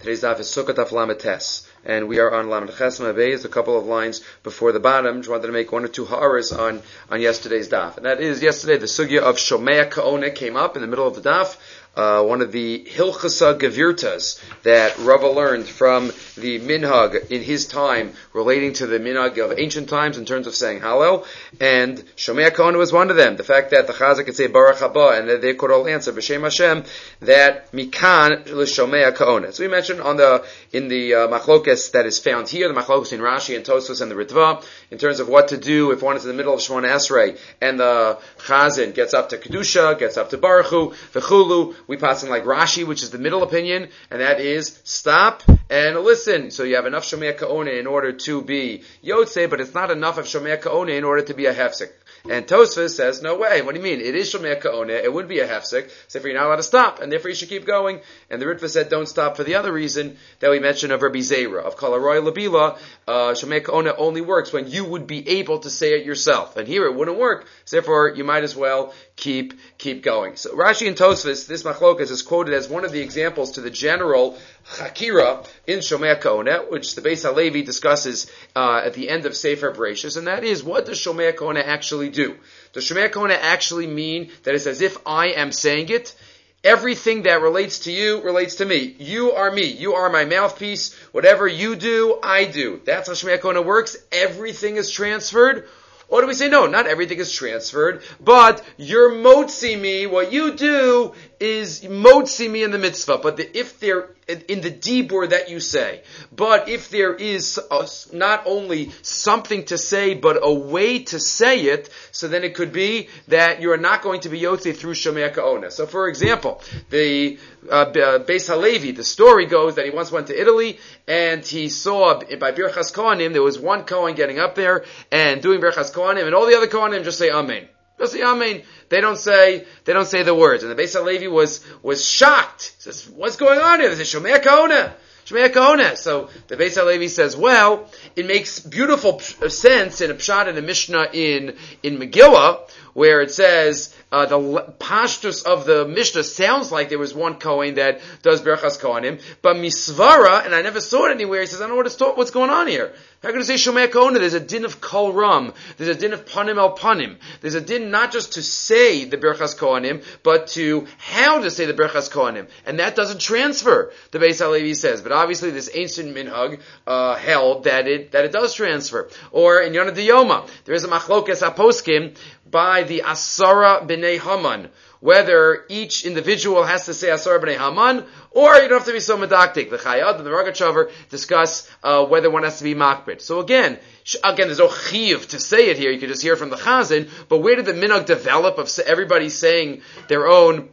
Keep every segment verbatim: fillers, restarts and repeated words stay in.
Today's daf is Sukkot Daf Lamed Tes, and we are on Lamed Ches Mabez, a couple of lines before the bottom. Just wanted to make one or two ha'aras on, on yesterday's daf. And that is, yesterday the sugya of Shomea Ka'ona came up in the middle of the daf. Uh, one of the Hilchasa Gevirtas that Rava learned from the minhag in his time relating to the minhag of ancient times in terms of saying Hallel, and Shomea Ka'ona was one of them. The fact that the Chazak could say Baruch Haba and that they could all answer B'Shem Hashem, that Mikan L'Shomea Ka'ona. So we mentioned on the in the uh, machlokes that is found here, the machlokes in Rashi and Tosfos and the Ritva, in terms of what to do if one is in the middle of Shemona Esrei and the Chazan gets up to Kedusha, gets up to Baruch Hu, V'chulu. We pass in like Rashi, which is the middle opinion, and that is stop and listen. So you have enough Shomea Ka'ona in order to be Yotze, but it's not enough of Shomea Ka'ona in order to be a Hefsek. And Tosfos says, no way. What do you mean? It is Shomea Ka'ona. It would be a Hefsek. So if you're not allowed to stop, and therefore you should keep going. And the Ritva said, don't stop for the other reason that we mentioned of Rabbi Zera, of Kol Haroy Labila. Uh, Shomea Ka'ona only works when you would be able to say it yourself. And here it wouldn't work. So therefore you might as well keep, keep going. So Rashi and Tosfos, this machlokas is quoted as one of the examples to the general Chakira in Shomea Ka'ona, which the Beis HaLevi discusses uh, at the end of Sefer Bereshis, and that is, what does Shomea Ka'ona actually do? Does Shomea Ka'ona actually mean that it's as if I am saying it? Everything that relates to you relates to me. You are me. You are my mouthpiece. Whatever you do, I do. That's how Shomea Ka'ona works. Everything is transferred. Or do we say, no, not everything is transferred, but you're motzi me, what you do is motzi me in the mitzvah. But the, if there, in the dibur that you say, but if there is a, not only something to say, but a way to say it, so then it could be that you are not going to be yotze through Shomea Ka'ona. So for example, the uh, Beis HaLevi, the story goes that he once went to Italy, and he saw by Birchas Kohanim, there was one Kohen getting up there and doing Birchas Kohanim, and all the other Kohanim just say Amen. Just say Amen. They don't say, they don't say the words. And the Beis HaLevi was, was shocked. He says, what's going on here? They say, Shomea Ka'ona. Shomea Ka'ona. So the Beis HaLevi says, well, it makes beautiful sense in a pshat in a Mishnah in, in Megillah, where it says, uh, the pashtus of the Mishnah sounds like there was one Kohen that does Berachas Kohanim, but Misvara, and I never saw it anywhere, he says, I don't know what it's taught, what's going on here. How can I say Shomea Ka'ona? There's a din of Kol Ram. There's a din of Panim El Panim. There's a din not just to say the Berachas Kohanim, but to how to say the Berachas Kohanim. And that doesn't transfer, the Beis HaLevi says. But obviously this ancient minhag uh, held that it that it does transfer. Or in Yonah D'Yoma, there is a machlokes aposkim by the Asara B'nei Haman, whether each individual has to say Asara B'nei Haman, or you don't have to be so medactic. The Chayad and the Rogachover discuss uh, whether one has to be makbid. So again, sh- again, there's no chiyuv to say it here. You can just hear it from the Chazan. But where did the minhag develop of everybody saying their own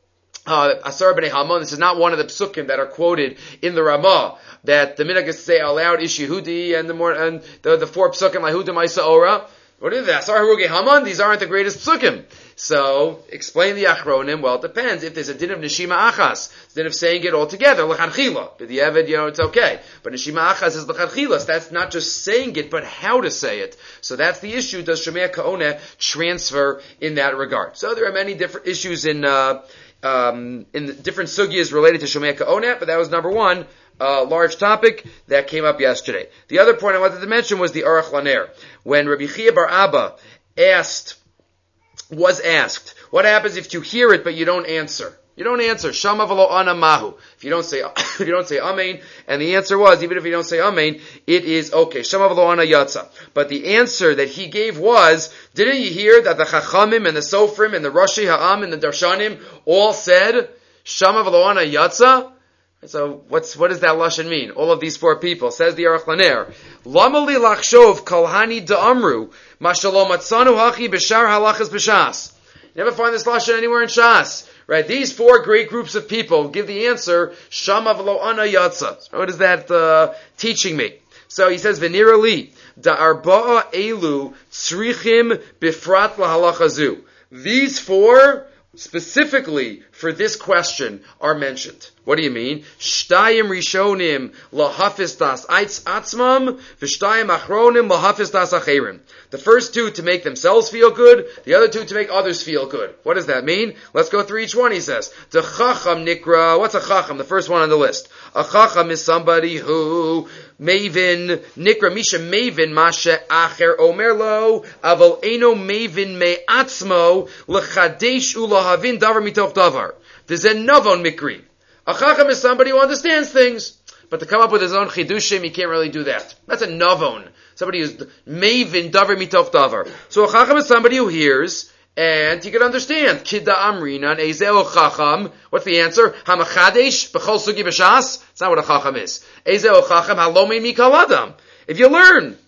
uh, Asara B'nei Haman? This is not one of the psukim that are quoted in the Ramah, that the minhag is to say aloud Ish Yehudi and the more and the, the four psukim Lahudim Isa Ora. What is that? Asar Haruge Haman? These aren't the greatest psukim. So, explain the Achronim. Well, it depends. If there's a din of Neshima Achas, din of saying it all together, L'chadchila. But the Eved, you know, it's okay. But Neshima Achas is L'chadchila. So that's not just saying it, but how to say it. So that's the issue. Does Shomea Ka'ona transfer in that regard? So there are many different issues in, uh, um, in different sugyas related to Shomea Ka'ona, but that was number one. A uh, large topic that came up yesterday. The other point I wanted to mention was the Aruch Laner. When Rabbi Chia bar Abba asked, was asked, what happens if you hear it but you don't answer? You don't answer. Shama v'lo ana mahu. If you don't say, if you don't say Amen, and the answer was, even if you don't say Amen, it is okay. Shama v'lo ana yatsa. But the answer that he gave was, didn't you hear that the Chachamim and the Sofrim and the Rashi Ha'am and the Darshanim all said, Shama v'lo ana yatsa? So what's, what does that lashon mean? All of these four people. Says the Aruch Laner, Lama li lachshov kolhani da'amru, mashalom atzanu hachi b'shar halachas b'shas. You never find this lashon anywhere in Shas. Right? These four great groups of people give the answer, Shama v'lo ana yatsa. So what is that uh, teaching me? So he says, V'nira li, da'arba'a elu tzrichim bifrat lahalachazu. These four specifically for this question are mentioned. What do you mean? Shtayim rishonim lahafis das eitz atzmam, v'shtayim achronim lahafis das acherim. The first two to make themselves feel good, the other two to make others feel good. What does that mean? Let's go through each one, he says. The chacham nikra, what's a chacham? The first one on the list. A chacham is somebody who Mavin, Nikra Misha Mavin, Masha Acher Omerlo, Aval Eno Mavin Me Atzmo, Lechadesh Ulahavin Davar Mitoch Davar. There's a Novon Mikri. A Chacham is somebody who understands things, but to come up with his own Chidushim, he can't really do that. That's a Novon. Somebody who's Mavin Davar Mitoch Davar. So a Chacham is somebody who hears, and he can understand. Kidda Amrinan Ezeo Chacham. What's the answer? Hamachadesh B'chol Sugi B'shas. It's not what a Chacham is. Ezeo Chacham Halomei Mikal Adam. If you learn,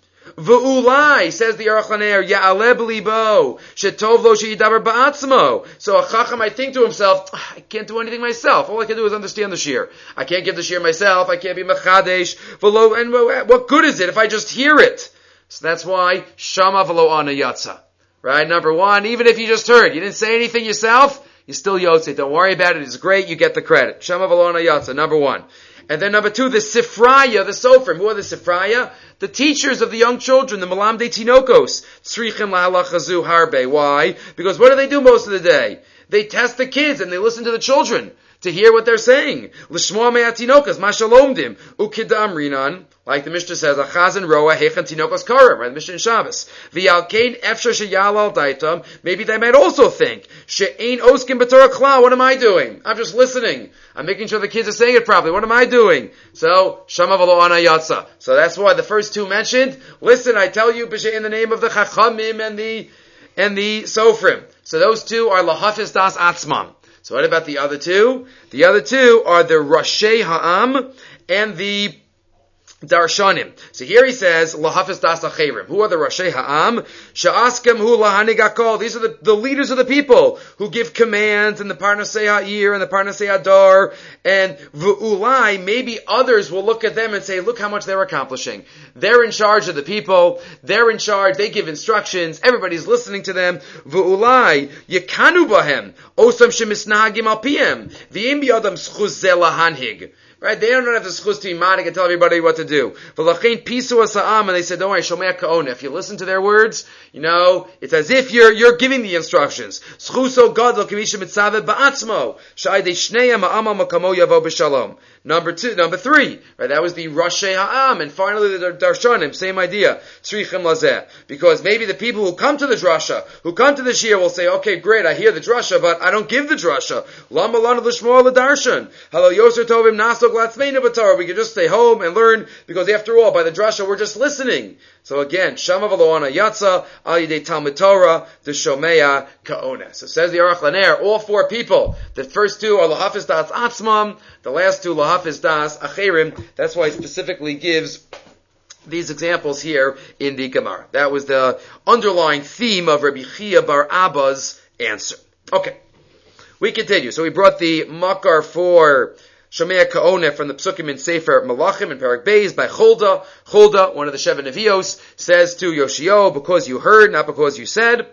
V'ulai, says the Aruch LaNer, Ya'aleh B'libo Shetov Lo Sheyidaber Ba'atzmo. So a Chacham might think to himself, I can't do anything myself. All I can do is understand the shir. I can't give the shir myself. I can't be Machadesh. V'lo, and what good is it if I just hear it? So that's why Shama V'lo Ana Yatsa. Right, number one, even if you just heard, you didn't say anything yourself, you still yotze. Don't worry about it, it's great, you get the credit. Shema v'lo ana yatsa, number one. And then number two, the Sifraya, the Sofrim. Who are the Sifraya? The teachers of the young children, the Malamdei Tinokos. Tzrichim lahalachazu harbe. Why? Because what do they do most of the day? They test the kids and they listen to the children to hear what they're saying. L'shmoa me'atinokas, mashalomdim, ukidam rinan. Like the Mishnah says, achazan roa hechan tinokos karim, right? The Mishnah in Shabbos. V'yalkein efshar sheyalal daitam. Maybe they might also think, she'ein oskim b'torah klal. What am I doing? I'm just listening. I'm making sure the kids are saying it properly. What am I doing? So, shama v'lo ana yatsa. So that's why the first two mentioned, listen, I tell you, in the name of the chachamim and the, and the sofrim. So those two are lahafis das atzmam. So what about the other two? The other two are the Rashi Ha'am and the Darshanim. So here he says, Lahafis Das Acherim. Who are the Rashi Ha'am? Sha'askem hu lahanigakol. These are the, the leaders of the people who give commands in the Parnasei Ha'ir and the Parnasei Hadar. And V'ulai, maybe others will look at them and say, look how much they're accomplishing. They're in charge of the people. They're in charge. They give instructions. Everybody's listening to them. V'ulai, yekanu bahem. Osam shemisnahagim al piem. V'im biyadam schuz ze lahanhig. Right? They don't have the schus to be manik and tell everybody what to do. V'lachein pisu asa'am, and they said, don't worry, shomea ka'ona. If you listen to their words, you know, it's as if you're, you're giving the instructions. Schuso gadol k'misha mitzaveh ba'atzmo. Sha'idei shneya ma'amal makamo yavo b'shalom. Number two, number three, right? That was the Rashi Ha'am, and finally the Darshanim, same idea. Tzrichim lazeh. Because maybe the people who come to the drasha, who come to the shir will say, okay, great, I hear the drasha, but I don't give the drasha. Lama lana l'shmoa l'darshan. Halo yoser tovim naso glatzmeinu b'torah. We can just stay home and learn, because after all, by the drasha, we're just listening. So again, Shama v'lo ana yatsa, al yidei Talmud Torah, the Shomea Ka'ona. So says the Aruch LaNer, all four people, the first two are Lahafis Das Atzmam, the last two Lahafis Das Acherim. That's why he specifically gives these examples here in the Gemara. That was the underlying theme of Rabbi Chia bar Abba's answer. Okay, we continue. So we brought the Makar for Shomea Ka'oneh from the Psukim in Sefer Malachim in Perek Beis by Cholda. Cholda, one of the Sheva Nevios, says to Yoshio, because you heard, not because you said.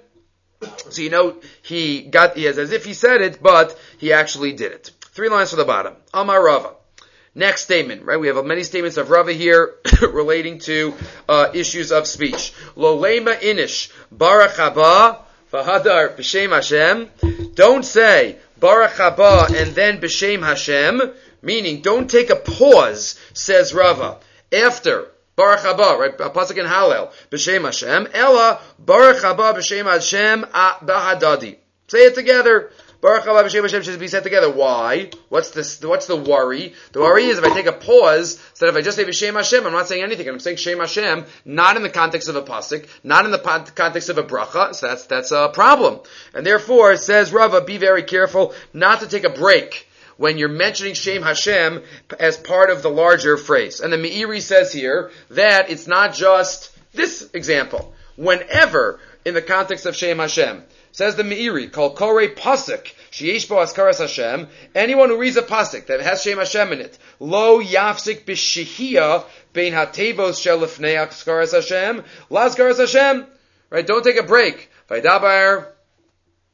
So you know, he got, he is as if he said it, but he actually did it. Three lines from the bottom. Amar Rava. Next statement, right? We have many statements of Rava here relating to uh, issues of speech. Lo lema inish barach haba v'hadar b'shem Hashem. Don't say barach haba and then b'shem Hashem. Meaning, don't take a pause, says Rava, after Baruch haba, right? Pasuk in Hallel, b'shem Hashem. Ella Baruch haba b'shem Hashem b'hadadi. Say it together. Baruch haba b'shem Hashem should be said together. Why? What's this? What's the worry? The worry is if I take a pause, instead if I just say b'shem Hashem, I'm not saying anything. I'm saying Shem Hashem, not in the context of a pasuk, not in the context of a bracha. So that's that's a problem. And therefore, it says Rava, be very careful not to take a break when you're mentioning Shem Hashem as part of the larger phrase. And the Meiri says here that it's not just this example. Whenever, in the context of Shem Hashem, says the Meiri, Kol Korei Pasuk, Sheyesh Bo Askaras Hashem, anyone who reads a Pasuk that has Shem Hashem in it, Lo Yafsik B'Shihiyah Bein HaTevos Shel Lefnei Askaras Hashem, La Askaras Hashem, right? Don't take a break. Vaydabar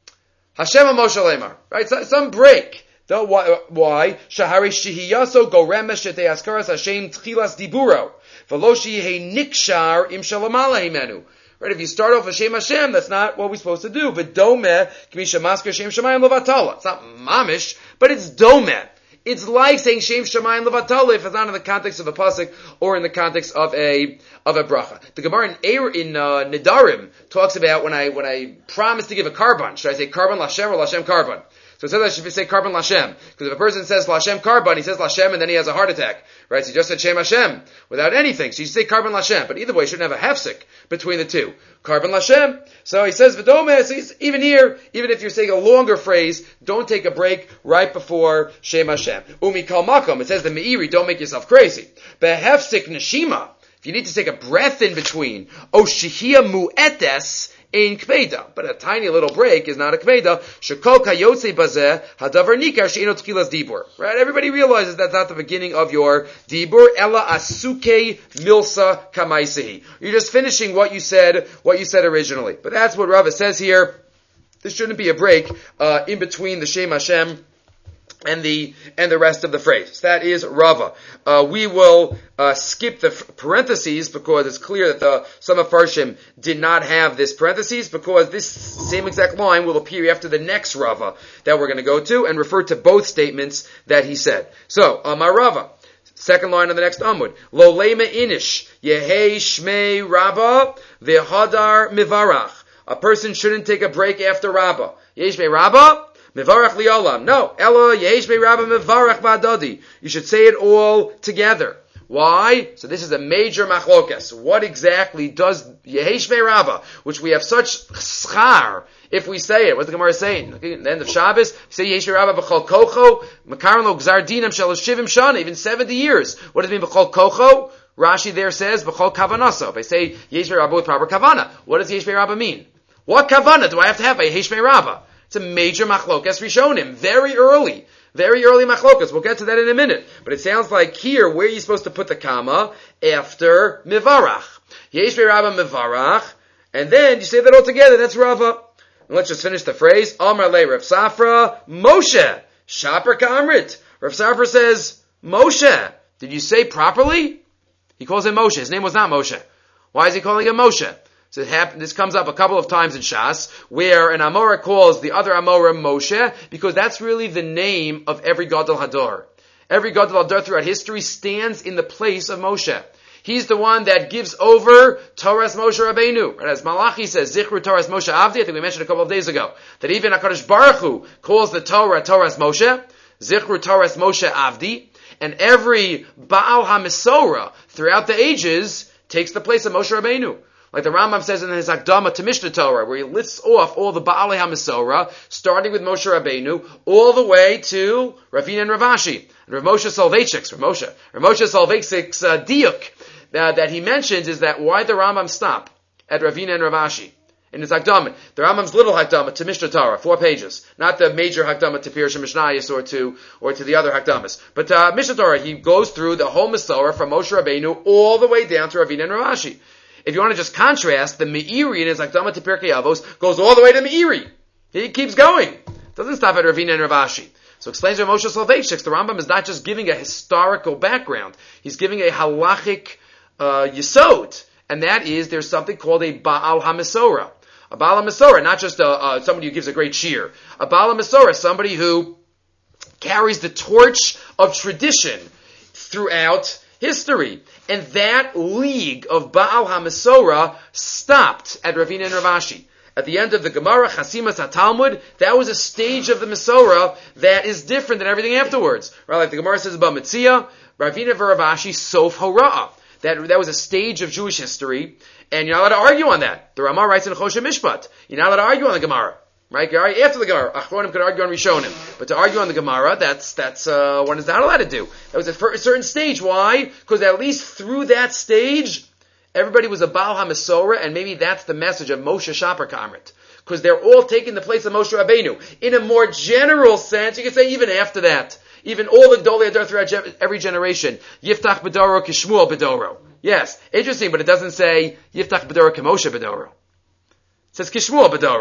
Hashem Moshe Lemar. Right? So, some break. The, why? why? Shahari Shihiyaso Goremesh Shete Askaras Hashem Tchilas Diburo. Veloshi He Nikshar Im Shalamala Himenu. Right? If you start off Hashem Hashem, that's not what we're supposed to do. But Domeh, Kmisha Masker Hashem Shemayim Levatala. It's not mamish, but it's Domeh. It's like saying Shem Shemayim Levatala if it's not in the context of a pasuk or in the context of a of a bracha. The Gemara in Eir, in uh, Nedarim talks about when I when I promise to give a carbon, should I say carbon Lashem or Lashem carbon? So it says I should say carbon Lashem. Because if a person says Lashem carbon, he says Lashem and then he has a heart attack. Right? So he just said Shem Hashem without anything. So you should say carbon Lashem. But either way, you shouldn't have a hefsek between the two. Carbon Lashem. So he says V'domeh. So he's, even here, even if you're saying a longer phrase, don't take a break right before Shem Hashem. Umi kal makom. It says the Meiri, don't make yourself crazy. Behefsek neshima. If you need to take a breath in between, O shihia mu'etes in kveda, but a tiny little break is not a kveda. Shekol kayotze bazeh hadavar nikar she'ino tchilas dibur. Right? Everybody realizes that's not the beginning of your dibur. Ella asuke milsa kamaisehi. You're just finishing what you said, what you said originally. But that's what Rava says here. There shouldn't be a break uh, in between the Shem Hashem and the and the rest of the phrase. That is Rava. Uh, we will uh, skip the f- parentheses because it's clear that the some of Farshim did not have this parentheses because this same exact line will appear after the next Rava that we're going to go to and refer to both statements that he said. So, Amar Rava. Second line of the next Amud. Lo lema inish yehei shmei Rabba v'hadar mivarach. A person shouldn't take a break after Rabba. Yesh shmei Rabba Mivarach li'olam. No. Ella yesh be'rabba mivarach ba'adadi. You should say it all together. Why? So this is a major machlokas. What exactly does yesh be'rabba, which we have such schar if we say it? What's the Gemara saying? Okay, at the end of Shabbos, say yesh be'rabba b'chol kocho, makaron lo gzar dinam shel shivim shana, even seventy years. What does it mean b'chol kocho? Rashi there says b'chol kavanaso. If I say yesh be'rabba with proper kavana, what does yesh be'rabba mean? What kavana do I have to have by yesh be'rabba? It's a major machlokas rishonim, very early, very early machlokas. We'll get to that in a minute. But it sounds like here, where are you supposed to put the comma? After mivarach. Yesh be'rabba mivarach, and then you say that all together, that's Rava. And let's just finish the phrase. Amar le Rav Safra, Moshe, Shaper Kamrit. Rav Safra says, Moshe. Did you say properly? He calls him Moshe. His name was not Moshe. Why is he calling him Moshe? So it happen, this comes up a couple of times in Shas, where an Amora calls the other Amora Moshe, because that's really the name of every Gadol Hador. Every Gadol Hador throughout history stands in the place of Moshe. He's the one that gives over Torah's Moshe Rabbeinu. Right? As Malachi says, Zichru Torah's Moshe Avdi, I think we mentioned a couple of days ago, that even HaKadosh Baruch Hu calls the Torah Torah's Moshe, Zichru Torah's Moshe Avdi, and every Baal HaMesorah throughout the ages takes the place of Moshe Rabbeinu. Like the Rambam says in his Akdama to Mishnah Torah, where he lists off all the Baalei HaMesorah, starting with Moshe Rabbeinu, all the way to Ravina and Rav Ashi, and Rav Moshe Soloveitchik's, Rav Moshe, Rav Moshe Soloveitchik's uh, diuk uh, that he mentions is that why the Rambam stop at Ravina and Rav Ashi in his Hakdama. The Rambam's little Hakdama to Mishnah Torah, four pages, not the major Hakdama to Pirush Mishnayos or to or to the other Hakdamas. But uh, Mishnah Torah, he goes through the whole Mesorah from Moshe Rabbeinu all the way down to Ravina and Rav Ashi. If you want to just contrast, the Meiri in his Akdama to Pirkei Avos goes all the way to Meiri. He keeps going. Doesn't stop at Ravina and Rav Ashi. So explains Rav Moshe Soloveitchik, the Rambam is not just giving a historical background. He's giving a halachic uh, yesod. And that is, there's something called a Baal HaMesorah. A Baal HaMesorah, not just a, uh, somebody who gives a great cheer. A Baal HaMesorah, somebody who carries the torch of tradition throughout history. And that league of Baal HaMesorah stopped at Ravina and Rav Ashi. At the end of the Gemara, Chasimas HaTalmud, that was a stage of the Mesorah that is different than everything afterwards. Right? Like the Gemara says about Metzia, Ravina and Rav Ashi, Sof Hora'ah. That, that was a stage of Jewish history, and you're not allowed to argue on that. The Ramah writes in Choshen Mishpat, you're not allowed to argue on the Gemara. Right? After the Gemara, Achronim could argue on Rishonim. But to argue on the Gemara, that's, that's, uh, one is not allowed to do. That was a, a certain stage. Why? Because at least through that stage, everybody was a Baal HaMesorah, and maybe that's the message of Moshe Shaper Kamrit. Because they're all taking the place of Moshe Rabbeinu. In a more general sense, you could say even after that, even all the Gedolei Hador throughout every generation, Yiftach B'doro Kishmuel B'doro. Yes, interesting, but it doesn't say Yiftach B'doro K'Moshe B'doro. It says Kishmuel B'doro.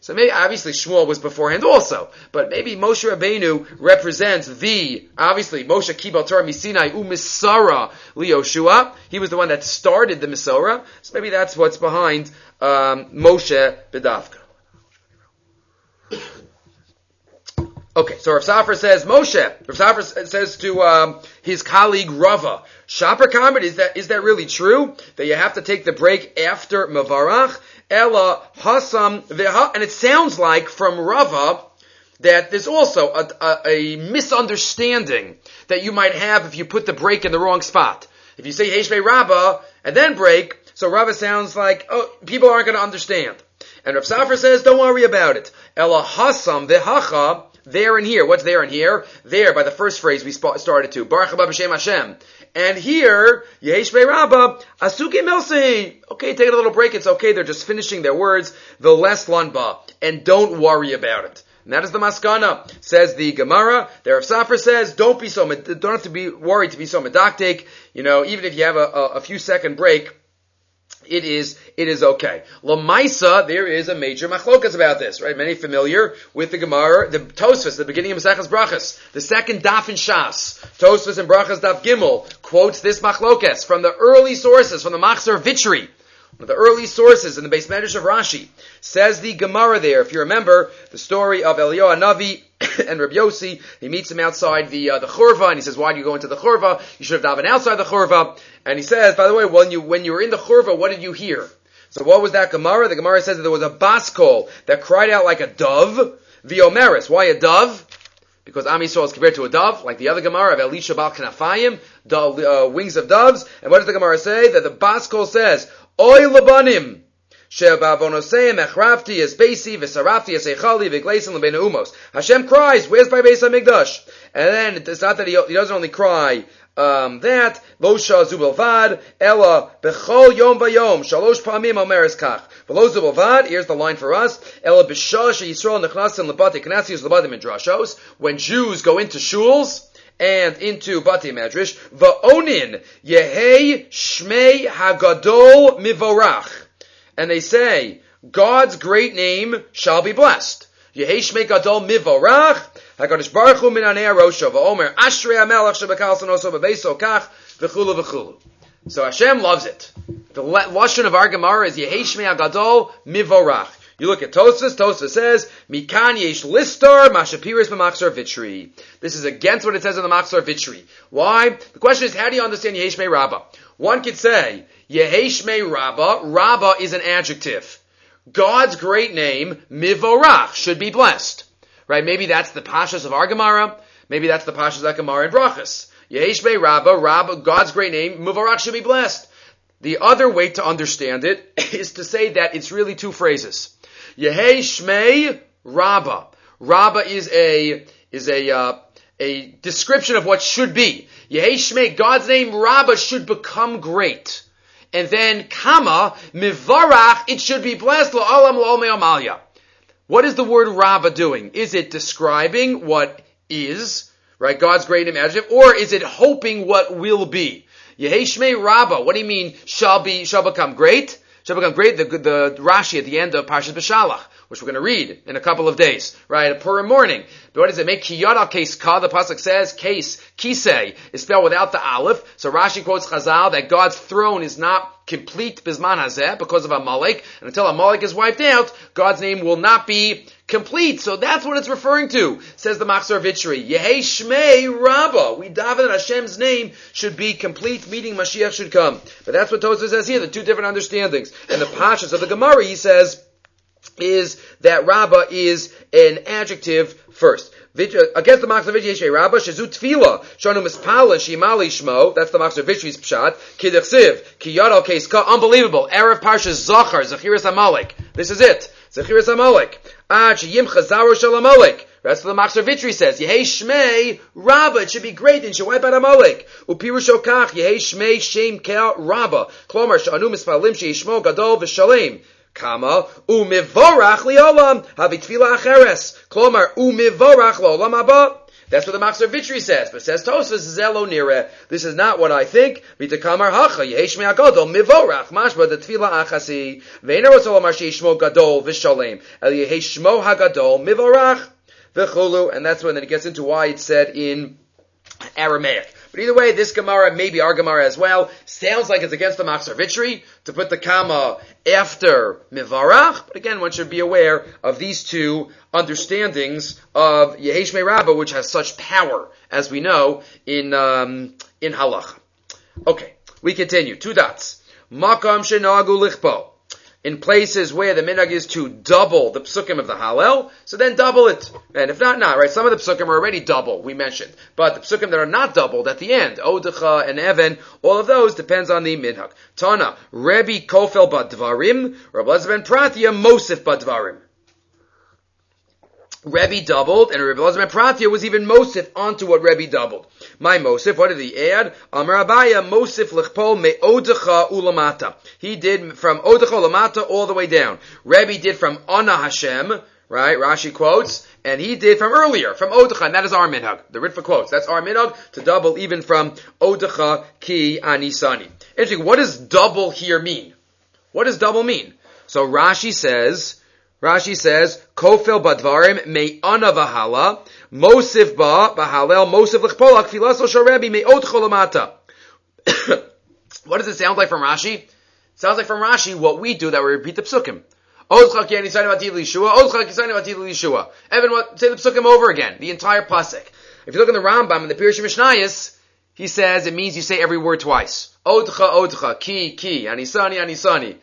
So maybe, obviously, Shmuel was beforehand also. But maybe Moshe Rabbeinu represents the, obviously, Moshe Kibal Torah Misinai Umisara Liyoshua. He was the one that started the Misora. So maybe that's what's behind um, Moshe B'davka. Okay, so Rav Safra says, Moshe, Rav Safra says to um, his colleague Rava, Shaper Kamet, is that is that really true? That you have to take the break after Mavarach? Ella Hasam Veha, and it sounds like from Rava that there's also a, a, a misunderstanding that you might have if you put the break in the wrong spot. If you say Heshmei Rabbah and then break, so Rava sounds like, oh, people aren't going to understand. And Rav Safra says, don't worry about it. Ella Hasam Vehacha, there and here. What's there and here? There, by the first phrase we sp- started to. Baruch haba b'shem Hashem. And here, Yehesh Rabbah, Asuki Melsehi. Okay, take a little break. It's okay. They're just finishing their words. The less lanba. And don't worry about it. And that is the maskana. Says the Gemara. The Rav Safra says, don't be so, don't have to be worried to be so medactic. You know, even if you have a, a, a few second break, It is, it is okay. Lamaisa, there is a major machlokas about this, right? Many familiar with the Gemara, the Tosfos, the beginning of Maseches Brachas, the second daf in Shas, Tosfos and Brachas daf Gimel, quotes this machlokas from the early sources, from the Machzor Vitri, one of the early sources in the Beis Medrash of Rashi. Says the Gemara there, if you remember the story of Eliyahu Hanavi and Rabbi Yossi, he meets him outside the uh, the churva, and he says, why do you go into the churva? You should have davened outside the churva. And he says, by the way, when you when you were in the churva, what did you hear? So what was that Gemara? The Gemara says that there was a bas kol that cried out like a dove. V'omeris. Why a dove? Because Am Yisrael is compared to a dove, like the other Gemara of Elisha Bal Kanafayim, the uh, wings of doves. And what does the Gemara say? That the bas kol says, Oy labanim. Hashem cries, where's my Beis HaMikdash? And then it's not that he, he doesn't only cry um, that, Lo shazu belvad, ella bechol yom vayom, shalosh pamim omeres kach. V'lo zu belvad, here's the line for us, ella b'shah she'Yisrael nechnasim lebati knasius lebati midrashos, when Jews go into shuls, and into Bati Medrash, va'onin yehei shmei hagadol mivorach. And they say, God's great name shall be blessed. Yehei shmei gadol mivorach, HaKadosh Baruch Hu min anei harosho, va'omer ashrei hamelach shebekal sanoso bebeso kach, v'chulu v'chulu. So Hashem loves it. The lashon of our Gemara is Yehei shmei hagadol mivorach. You look at Tosfos, Tosfos says, Mikan yesh listar mashapiris b'machzor vitri. This is against what it says in the Machzor Vitri. Why? The question is, how do you understand Yehei shmei Rabbah? One could say, Yehei shmei Rabbah, Rabbah is an adjective. God's great name, Mivorach, should be blessed. Right? Maybe that's the Pashas of our Gemara. Maybe that's the Pashas of that Gemara in Brachas. Yehei shmei Rabbah, Rabbah, God's great name, Mivorach should be blessed. The other way to understand it is to say that it's really two phrases. Yehei shmei Rabbah. Rabbah is a is a uh, a description of what should be. Yehei shmei, God's name Rabbah should become great, and then kama mivarach, it should be blessed la'olam la'olmei amalia. What is the word Rabbah doing? Is it describing what is, right? God's great name adjective, or is it hoping what will be? Yehei shmei Rabbah. What do you mean? Shall be shall become great. Shall become great, the, the Rashi at the end of Parshas B'Shalach, which we're going to read in a couple of days, right? At Purim morning. But what does it make? Kiyad al case ka, the pasuk says, case, kisei, is spelled without the aleph. So Rashi quotes Chazal that God's throne is not complete bisman hazeh because of Amalek. And until Amalek is wiped out, God's name will not be complete. So that's what it's referring to, says the Machzor Vitri. Yehei shmei Rabbah. We daven that Hashem's name should be complete, meaning Mashiach should come. But that's what Tosfos says here, the two different understandings. And the Pashas of the Gemara, he says, is that Rabbah is an adjective first. Against the Machzor Vitri, Yeshei Rabbah, Shezu Tefillah, Shanu Mispala, Shimali Shmo, that's the Machzor Vitri's Pshat, Kidechsiv, Kiyad al Keiska, unbelievable, Erev Parshas Zachar, Zachiris Amalek. This is it. Zachiris Amalek. Ad Sheyimcha Zaro Shel Amalek. That's what the Machzor Vitri says. Yehei shmei Rabbah. It should be great and should wipe out Amalek. Upirusho kach. Yehei shmei Shem Kel Rabbah. Klomar Shanu Mispalim Sheishmo Gadol V'Shalem. Kama umivorach liolam havitfila acheres. Klomar umivorach liolam haba. That's what the Machzor Vitri says. But says Tosfos, Zelo Nire. This is not what I think. V'tekamar hacha, yehesh me'agadol, mivorach, mashba, the tefillah achasi, ve'ena rotzol amar she'ishmo gadol, v'shalem, el yehesh shmo hagadol, mivorach, v'chulu. And that's when then it gets into why it's said in Aramaic. But either way, this Gemara, maybe our Gemara as well, sounds like it's against the Machzor Vitri to put the Kama after Mivarach. But again, one should be aware of these two understandings of Yehesh Me'Rabba, which has such power, as we know, in um, in Halacha. Okay, we continue. Two dots. Makam shenagu lichpo. In places where the minhag is to double the psukim of the Hallel, so then double it. And if not, not, right? Some of the psukim are already double, we mentioned. But the psukim that are not doubled at the end, Odecha and Even, all of those depends on the minhag. Tana, Rebbe Kofel Badvarim, Rabbi Elazar ben Pratia Mosif Badvarim. Rebbe doubled, and Rabbi Elazar ben Pratia was even Mosif onto what Rebbe doubled. My Mosif, what did he add? Amar Abaya Mosif Lichpo Me'odecha Ulamata. He did from Odecha Ulamata all the way down. Rebbe did from Ana Hashem, right? Rashi quotes, and he did from earlier, from Odecha, and that is our minhag. The Ritva quotes. That's our minhag to double even from Odecha Ki Anisani. Interesting. What does double here mean? What does double mean? So Rashi says. Rashi says, Kofel badvarim me'ana v'hala, Mosif ba b'halel, Mosif l'chpolak, filaso sharebi me'ot cholamata. What does it sound like from Rashi? It sounds like from Rashi what we do, that we repeat the psukim. Odcha ki anisani v'ativ l'yeshua, Odcha ki anisani v'ativ l'yeshua. Evan, what, say the psukim over again, the entire pasuk. If you look in the Rambam, in the Pirush Mishnayos, he says it means you say every word twice. Odcha, Odcha, ki, ki, anisani, anisani.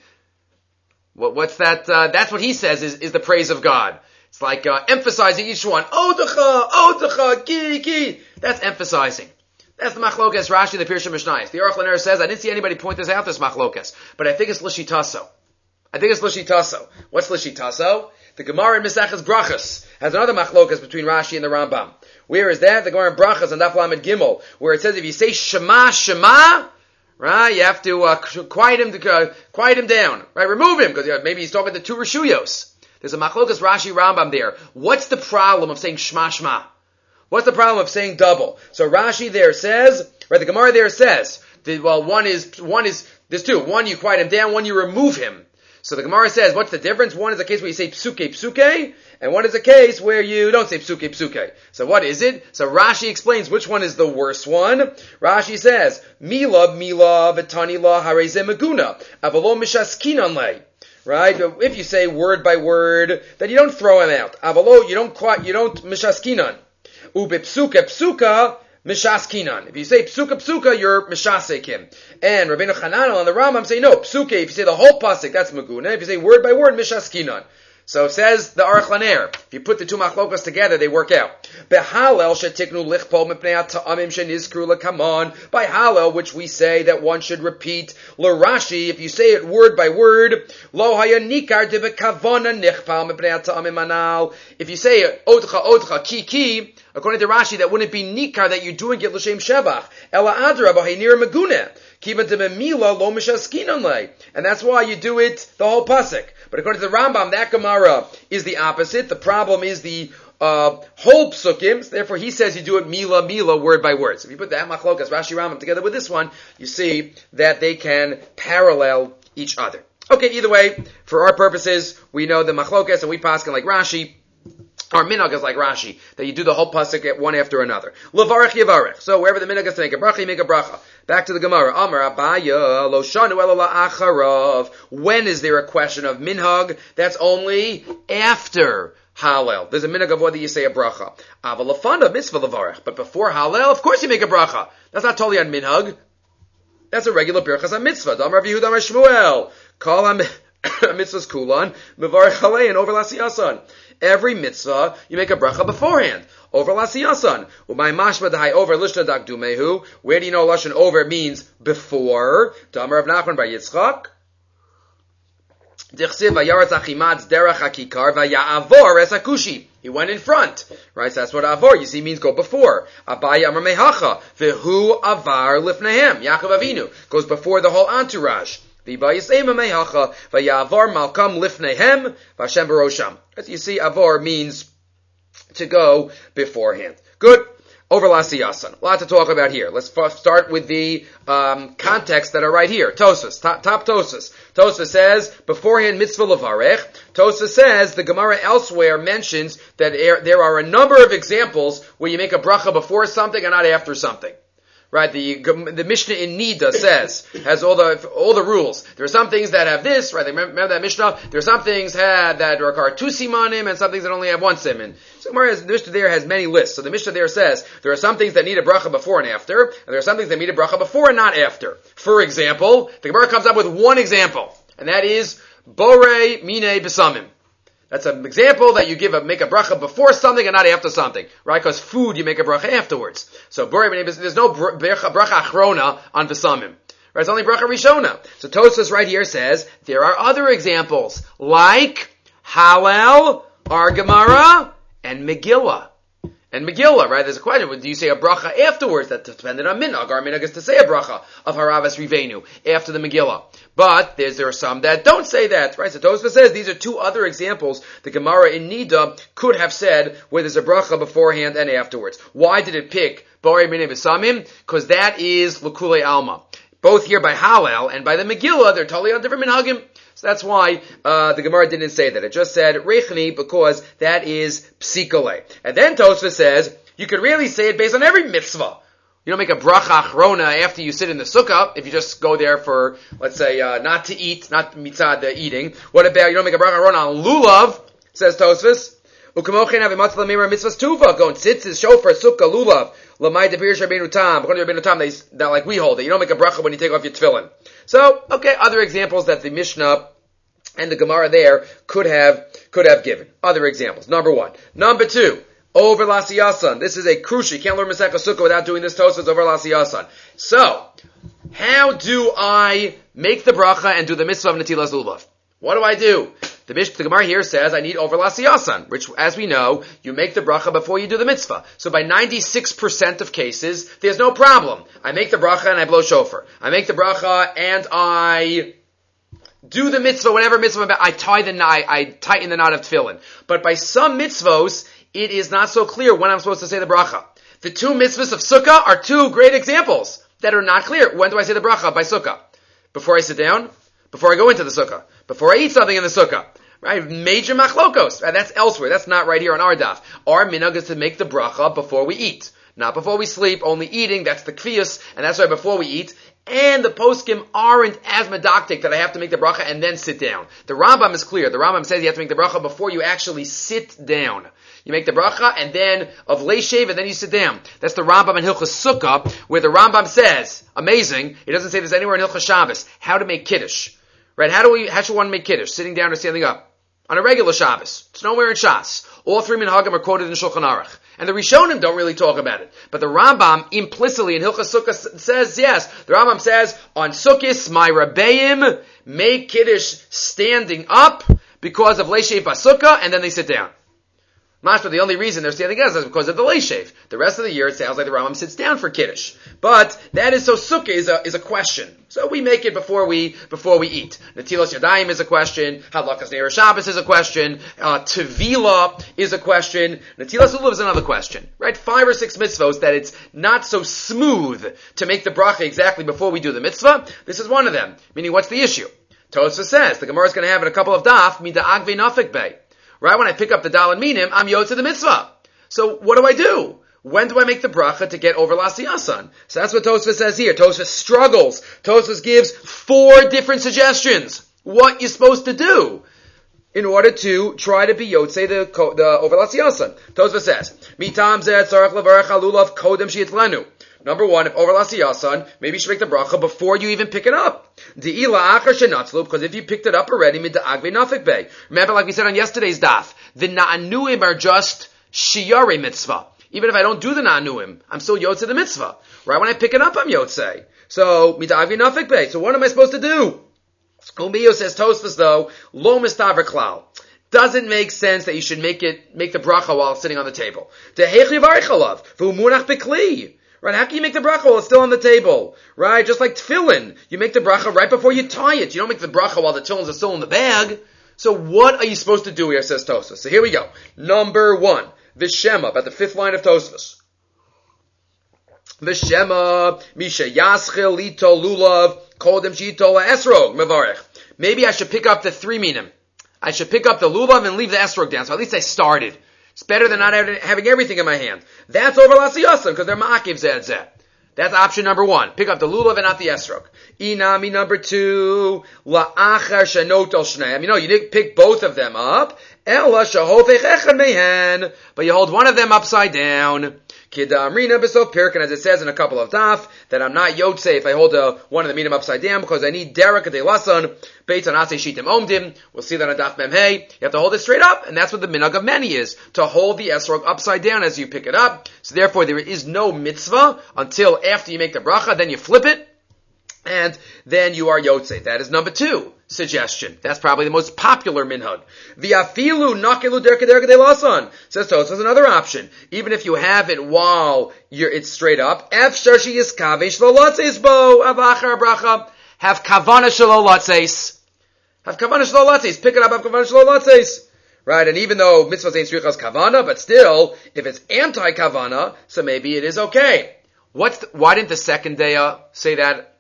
What, what's that? Uh, that's what he says is, is the praise of God. It's like uh, emphasizing each one. Odecha, Odecha, ki, ki. That's emphasizing. That's the machlokas Rashi, the Pirush Mishnayos. The Aruch LaNer says, I didn't see anybody point this out, this machlokas, but I think it's Lishitaso. I think it's Lishitaso. What's Lishitaso? The Gemara in Maseches Brachos has another machlokas between Rashi and the Rambam. Where is that? The Gemara in Brachos on Daf Lamed Gimel, where it says if you say Shema, Shema, right? You have to uh, quiet him, to, uh, quiet him down, right? Remove him because uh, maybe he's talking to two Rishuyos. There's a machlokas Rashi Rambam there. What's the problem of saying Shema Shema? What's the problem of saying double? So Rashi there says, right? The Gemara there says, that, well, one is one is there's two. One you quiet him down, one you remove him. So the Gemara says, what's the difference? One is a case where you say psuke psuke, and one is a case where you don't say psuke psuke. So what is it? So Rashi explains which one is the worst one. Rashi says, Mila, Mila, Vitani la, Hareze Maguna, Avalo Mishaskinan le. Right? If you say word by word, then you don't throw him out. Avalo, you don't quite, you don't Mishaskinan. Ube psuke psuka, Mishaskinan. If you say psuka psuka, you're mishasek him. And Rabbeinu Chananel on the Rambam say no, psuke, if you say the whole pasuk, that's maguna. If you say word by word, mishaskinan. So says the Aruch LaNer, if you put the two machlokos together, they work out. Behalel shetiknu lichpo mipnei ta'amim shenizkru lekamon. By halel, which we say that one should repeat l'Rashi, if you say it word by word, lo haya nikar de bekavona nichpal mipnei ta'amim anal. If you say it otcha otcha ki ki, according to Rashi, that wouldn't be nikar that you're doing it l'shem shevach. Ela adra b'haynir megune. Kiva de b'mila lo mishaskinan le. And that's why you do it the whole pasuk. But according to the Rambam, that Gemara is the opposite. The problem is the uh, whole psukim. Therefore, he says you do it mila mila, word by word. So if you put that machlokas Rashi Rambam together with this one, you see that they can parallel each other. Okay, either way, for our purposes, we know the machlokas and we paskin like Rashi. Our minhag is like Rashi, that you do the whole pasuk at one after another. Levarech yevarech. So wherever the minhag is to make a bracha, you make a bracha. Back to the Gemara. Amar Abaya lo shanu ela la'acharav. When is there a question of minhag? That's only after Hallel. There's a minhag of whether you say a bracha. Aval lefana mitzvah levarech. But before Hallel, of course you make a bracha. That's not totally on minhag. That's a regular birchas on mitzvah. Amar Yehuda Amar Shmuel. Call on mitzvahs kulan mevarech halein over lasiyasan. Every mitzvah, you make a bracha beforehand. Over lasiyasan. Umay mashma d'hai over lishna dakdumehu. Where do you know lashon over means before? Damar of Nachman bar Yitzchak. Dichsiv vayaretz achimatz derech hakikar vaya'avor es hakushi. He went in front. Right? So that's what avor, you see, means go before. Abaye amar mehacha. Vehu avar lifnehem. Yaakov Avinu goes before the whole entourage. As you see, avor means to go beforehand. Good. over lasiyasan. A lot to talk about here. Let's f- start with the um, context that are right here. Tosfos, top, top Tosfos. Tosfos says, beforehand mitzvah levarech. Tosfos says, the Gemara elsewhere mentions that there, there are a number of examples where you make a bracha before something and not after something. Right, the the Mishnah in Nida says, has all the all the rules. There are some things that have this, right? Remember, remember that Mishnah? There are some things had, that require two simanim and some things that only have one siman. So the Mishnah there has many lists. So the Mishnah there says, there are some things that need a bracha before and after, and there are some things that need a bracha before and not after. For example, the Gemara comes up with one example, and that is, Borei Mine Besamim. That's an example that you give a, make a bracha before something and not after something, right? Because food, you make a bracha afterwards. So, there's no bracha, bracha achrona on Besamim. Right? It's only bracha rishona. So, Tosfos right here says, there are other examples, like Hallel, Argamara, and Megillah. And Megillah, right? There's a question, do you say a bracha afterwards? That depended on minhag. Our minhag is to say a bracha of Haravas Rivenu after the Megillah. But there's, there are some that don't say that, right? So Tosfos says these are two other examples the Gemara in Nida could have said where there's a bracha beforehand and afterwards. Why did it pick Borei Minei Besamim? Because that is L'kulei Alma. Both here by Hallel and by the Megillah, they're totally on different minhagim. So that's why uh, the Gemara didn't say that. It just said Rechni because that is Psikole. And then Tosfos says you could really say it based on every mitzvah. You don't make a bracha achrona after you sit in the sukkah, if you just go there for, let's say, uh, not to eat, not mitzad the eating. What about, you don't make a bracha achrona on lulav, says Tosfos. U'kamochen avimatz l'meimar mitzvahs tuva. Go and sit his shofar, sukkah, lulav. L'may debir Rabbeinu Tam. According to Rabbeinu Tam, they, that like we hold it. You don't make a bracha when you take off your tefillin. So, okay, other examples that the Mishnah and the Gemara there could have, could have given. Other examples. Number one. Number two. Over lasiyasan. This is a crucial. You can't learn Masechah Sukkah without doing this Tosfos over lasiyasan. So, how do I make the bracha and do the mitzvah of Netilas Lulav? What do I do? The, the Gemara here says I need over lasiyasan, which, as we know, you make the bracha before you do the mitzvah. So by ninety-six percent of cases, there's no problem. I make the bracha and I blow shofar. I make the bracha and I do the mitzvah, whatever mitzvah, I tie the knot, I tighten the knot of tefillin. But by some mitzvos, it is not so clear when I'm supposed to say the bracha. The two mitzvahs of sukkah are two great examples that are not clear. When do I say the bracha by sukkah? Before I sit down? Before I go into the sukkah? Before I eat something in the sukkah? Right? Major machlokos. Right? That's elsewhere. That's not right here on our daf. Our minhag is to make the bracha before we eat. Not before we sleep, only eating. That's the kfiyus, and that's why before we eat. And the poskim aren't as medactic that I have to make the bracha and then sit down. The Rambam is clear. The Rambam says you have to make the bracha before you actually sit down. You make the bracha and then of leishev and then you sit down. That's the Rambam in Hilchos Sukkah, where the Rambam says, amazing, he doesn't say this anywhere in Hilchos Shabbos, how to make kiddush. Right? How do we, how should one make kiddush? Sitting down or standing up? On a regular Shabbos. It's nowhere in Shas. All three minhagim are quoted in Shulchan Aruch. And the Rishonim don't really talk about it. But the Rambam implicitly in Hilchos Sukkah says, yes, the Rambam says, on Sukkis, my Rabbeim make kiddush standing up because of Leishev Basukah, and then they sit down. Mashma, the only reason they're standing up is because of the leishev. The rest of the year, it sounds like the Rambam sits down for kiddush. But that is so sukkah is a is a question. So we make it before we before we eat. Netilas Yadayim is a question. Hadlakas Neir Shabbos is a question. Uh, Tevila is a question. Netilas Lulav is another question. Right? Five or six mitzvos that it's not so smooth to make the bracha exactly before we do the mitzvah. This is one of them. Meaning, what's the issue? Tosfos says the Gemara is going to have in a couple of daf mida agve nafik bay. Right, when I pick up the dal and minim, I'm yotze the mitzvah. So what do I do? When do I make the bracha to get over lasiyasan? So that's what Tosfos says here. Tosfos struggles. Tosfos gives four different suggestions. What you're supposed to do in order to try to be yotze the, the over lasiyasan. Tosfos says, Mitam zeh tzarech levarech alulav kodem sheyitlenu. Number one, if over lasiyasan, maybe you should make the bracha before you even pick it up. De'ila achar shenatzlu, because if you picked it up already, mid agve nafik bay. Remember, like we said on yesterday's daf, the na'anuim are just shiyari mitzvah. Even if I don't do the na'anuim, I'm still yotze the mitzvah. Right when I pick it up, I'm yotze. So, mid agve nafik bay. So what am I supposed to do? Umbiyo says Tosfos though, lo mistaver klal. Doesn't make sense that you should make it, make the bracha while sitting on the table. De'hechi varechalav, v'umunach b'kli. Right? How can you make the bracha while it's still on the table? Right? Just like tefillin. You make the bracha right before you tie it. You don't make the bracha while the tefillins are still in the bag. So what are you supposed to do here, says Tosfos. So here we go. Number one. Vishema, about the fifth line of Tosfos. V'shema misha yaschil lito lulav kodem shito esrog mevarich. Maybe I should pick up the three minim. I should pick up the lulav and leave the esrog down. So at least I started. It's better than not having everything in my hand. That's over lasiyasan because they're ma'akiv zed zed. That's option number one. Pick up the lulav and not the esrog. Inami number two. La'achar shenot al shnei. You know, you didn't pick both of them up. Ela shahofech echad mehen. But you hold one of them upside down. Kidamrina b'sof pirkin, as it says in a couple of daf, that I'm not yotze if I hold a, one of the minim upside down because I need derek de lasan beit on asay shitim omdim. We'll see that on daf mem hey. You have to hold it straight up, and that's what the minhag of many is, to hold the esrog upside down as you pick it up. So therefore there is no mitzvah until after you make the bracha, then you flip it, and then you are yotze. That is number two suggestion. That's probably the most popular minhag. V'afilu nakelu derka derka de lasan. Says Tosfos another option. Even if you have it while you're it's straight up, efshar sheyiskavesh lo latzes bo avachar bracha. Have kavana shelo latzes. Have kavana shelo latzes. Pick it up. Have kavana shelo latzes. Right, and even though mitzvahs ain't tzrichas kavana, but still, if it's anti kavana, so maybe it is okay. What's the, why didn't the second day uh, say that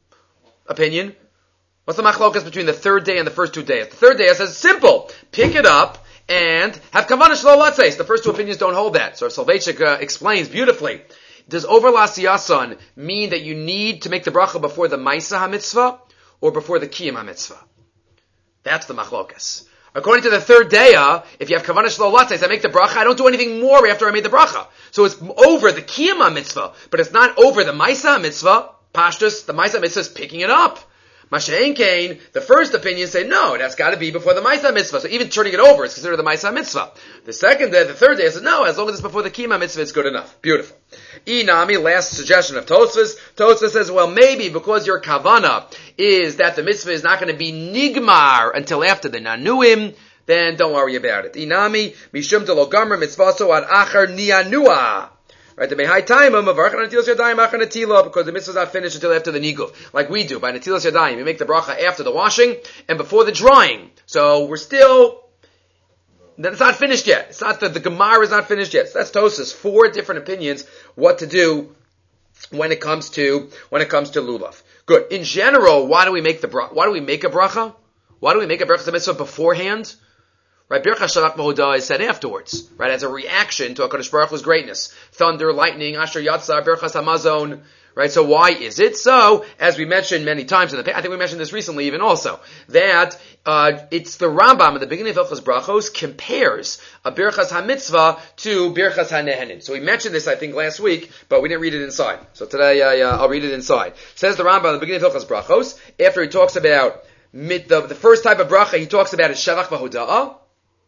opinion? What's the machlokas between the third day and the first two days? The third day says simple. Pick it up and have kavanah shelo latzes. The first two opinions don't hold that. So Soloveitchik uh, explains beautifully. Does over lasiyasan mean that you need to make the bracha before the Maisa HaMitzvah or before the Kiyum HaMitzvah? That's the machlokas. According to the third day, uh, if you have kavanah shelo latzes, I make the bracha, I don't do anything more after I made the bracha. So it's over the Kiyum HaMitzvah, but it's not over the Maisa HaMitzvah. Pashtus, the Maisa HaMitzvah is picking it up. Mashain Kain, the first opinion say, no, that's got to be before the Maisa Mitzvah. So even turning it over is considered the Maisa Mitzvah. The second day, the third day, I said, no, as long as it's before the Kima Mitzvah, it's good enough. Beautiful. Inami, last suggestion of Tosfos. Tosfos says, well, maybe because your kavana is that the mitzvah is not going to be nigmar until after the Nanuim, then don't worry about it. Inami, mishum telo gamer mitzvaso ad achar nianua. Right, the mehai taimah of archan netilas yadayim archan netila, because the mitzvah is not finished until after the niguv, like we do by netilas yadayim. We make the bracha after the washing and before the drying. So we're still, then it's not finished yet. It's not that the gemara is not finished yet. So that's Tosfos. Four different opinions what to do when it comes to when it comes to lulav. Good. In general, why do we make the bracha? Why do we make a bracha? Why do we make a bracha mitzvah beforehand? Right, Birchas Shalach Mahudah is said afterwards, right, as a reaction to HaKadosh Baruch Hu's greatness. Thunder, lightning, Asher Yatzar, Birchas Hamazon, right, so why is it? So, as we mentioned many times in the past, I think we mentioned this recently even also, that, uh, it's the Rambam at the beginning of Hilchos Brachos compares a Birchas HaMitzvah to Birchas HaNehenin. So we mentioned this, I think, last week, but we didn't read it inside. So today, I, uh, I'll read it inside. Says the Rambam at the beginning of Hilchos Brachos, after he talks about mit, the, the first type of bracha he talks about is Shavach V'Hoda'ah.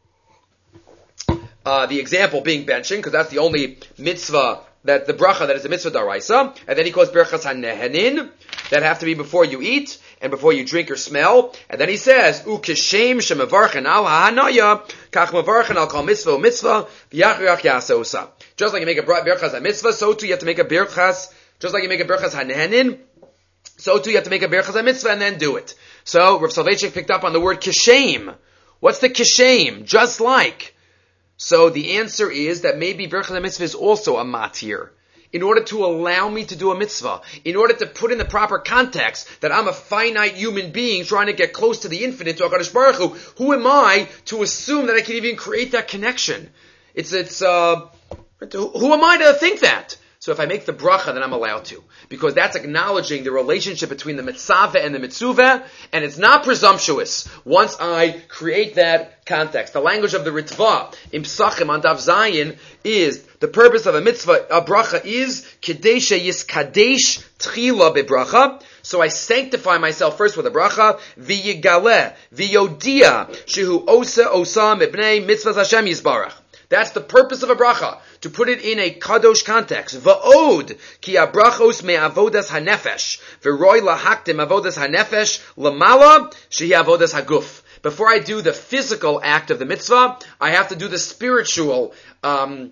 Uh, the example being benching, because that's the only mitzvah, that the bracha that is a mitzvah daraisa, and then he calls berachas hanehenin, that have to be before you eat, and before you drink or smell, and then he says, u kishem shemavarchen al ha'anaya, kach mavarchen al kol mitzvah u mitzvah, v'yachriach yasosa. Just like you make a berachas ha-mitzvah, so too you have to make a berachas, just like you make a berachas hanehenin, so too you have to make a berachas ha-mitzvah and then do it. So, Rav Soloveitchik picked up on the word kishem. What's the kishem? Just like. So the answer is that maybe Birchas HaMitzvah is also a matir. In order to allow me to do a mitzvah, in order to put in the proper context that I'm a finite human being trying to get close to the infinite, to HaKadosh Baruch Hu, who am I to assume that I can even create that connection? It's, it's, uh, who am I to think that? So if I make the bracha, then I'm allowed to. Because that's acknowledging the relationship between the mitzvah and the mitzvah, and it's not presumptuous once I create that context. The language of the Ritva, in Psachim on Daf Zayin, is, the purpose of a mitzvah, a bracha is, Kedesha Yiskadesh Tchila Bebracha. So I sanctify myself first with a bracha, V'yigaleh, V'yodia, Shehu Osa Osa Mibnei Mitzvahs Hashem Yisbarach. That's the purpose of a bracha, to put it in a kadosh context. Va'od, ki abrachos me'avodas hanefesh, v'roi lahaktim avodas hanefesh, lamala, shehi avodas haguf. Before I do the physical act of the mitzvah, I have to do the spiritual um,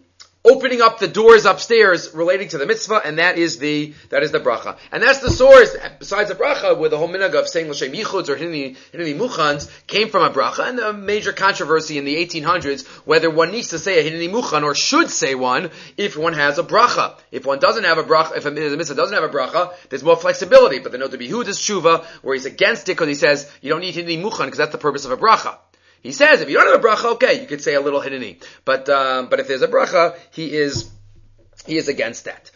opening up the doors upstairs relating to the mitzvah, and that is the that is the bracha. And that's the source, besides the bracha, where the whole minhag of saying l'shem yichuds or hineni muchans came from a bracha, and a major controversy in the eighteen hundreds whether one needs to say a hineni muchan or should say one if one has a bracha. If one doesn't have a bracha, if a mitzvah doesn't have a bracha, there's more flexibility. But the note to be Yehuda's tshuva, where he's against it because he says you don't need hineni muchan because that's the purpose of a bracha. He says, if you don't have a bracha, okay, you could say a little hineni. But, um, but if there's a bracha, he is, he is against that.